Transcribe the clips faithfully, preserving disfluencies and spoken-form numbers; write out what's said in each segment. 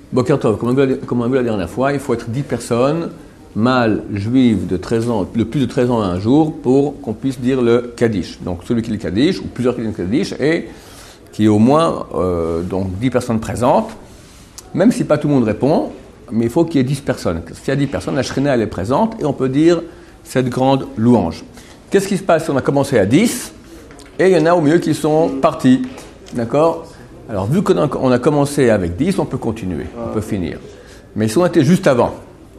Boker Tov, comme on a vu la- comme on a vu la dernière fois, il faut être dix personnes, mâles, juives de treize ans, de plus de treize ans à un jour, pour qu'on puisse dire le Kaddish. Donc celui qui dit le Kaddish, ou plusieurs qui disent le Kaddish, et qui est au moins euh, donc dix personnes présentes, même si pas tout le monde répond, mais il faut qu'il y ait dix personnes. S'il y a dix personnes, la Shrina elle est présente, et on peut dire cette grande louange. Qu'est-ce qui se passe si on a commencé à dix, et il y en a au milieu qui sont partis, d'accord ? Alors, vu qu'on a, on a commencé avec dix, on peut continuer, on peut finir. Mais si on était juste avant,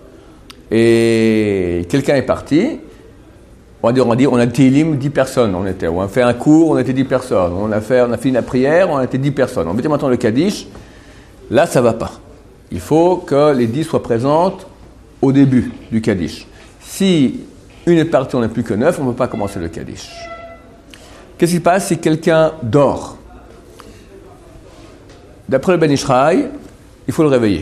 et quelqu'un est parti, on va dire, on va dire, on a Télim dix personnes, on était, on a fait un cours, on était dix personnes, on a fait, on a fini la prière, on était dix personnes. On mettait maintenant le Kaddish, là, ça va pas. Il faut que les dix soient présentes au début du Kaddish. Si une est partie, on n'est plus que neuf, on ne peut pas commencer le Kaddish. Qu'est-ce qui se passe si quelqu'un dort ? D'après le Ben Ishraï, il faut le réveiller.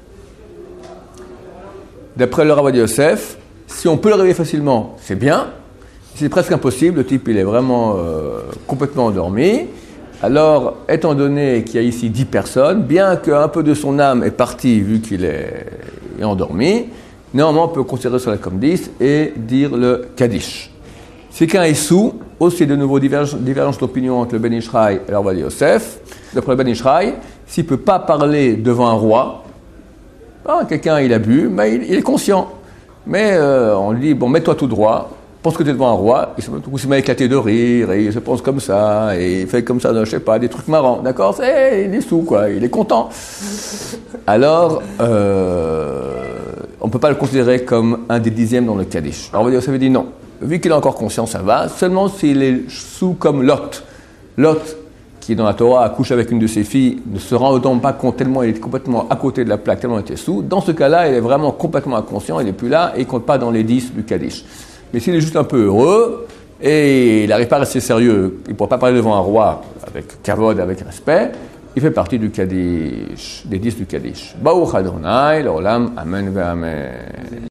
D'après le Rav Yosef, si on peut le réveiller facilement, c'est bien. Si c'est presque impossible, le type il est vraiment euh, complètement endormi. Alors, étant donné qu'il y a ici dix personnes, bien qu'un peu de son âme est partie vu qu'il est, est endormi, néanmoins on peut considérer cela comme dix et dire le Kaddish. Si quelqu'un est sous, aussi de nouveau divergence, divergence d'opinion entre le Ben Ishraï et le Rav Yosef. D'après le Ben Ishraï, s'il ne peut pas parler devant un roi, ah, quelqu'un il a bu, mais il, il est conscient. Mais euh, on lui dit, bon, mets-toi tout droit, pense que tu es devant un roi, il se, il se met à éclater de rire, et il se pense comme ça, et il fait comme ça, je sais pas, des trucs marrants, d'accord ? C'est, il est sous, quoi, il est content. Alors, euh, on ne peut pas le considérer comme un des dixièmes dans le Kaddish. Alors on va dire, ça veut dire non. Vu qu'il est encore conscient, ça va, seulement s'il est sous comme Lot. Lot, qui dans la Torah accouche avec une de ses filles, ne se rend autant pas compte tellement il est complètement à côté de la plaque, tellement il était sous. Dans ce cas-là, il est vraiment complètement inconscient, il n'est plus là et il ne compte pas dans les dix du Kaddish. Mais s'il est juste un peu heureux et il n'arrive pas à rester sérieux, il ne pourra pas parler devant un roi avec kavod, avec respect, il fait partie du Kaddish, des dix du Kaddish. Baruch Adonai, l'olam, amen ve amen.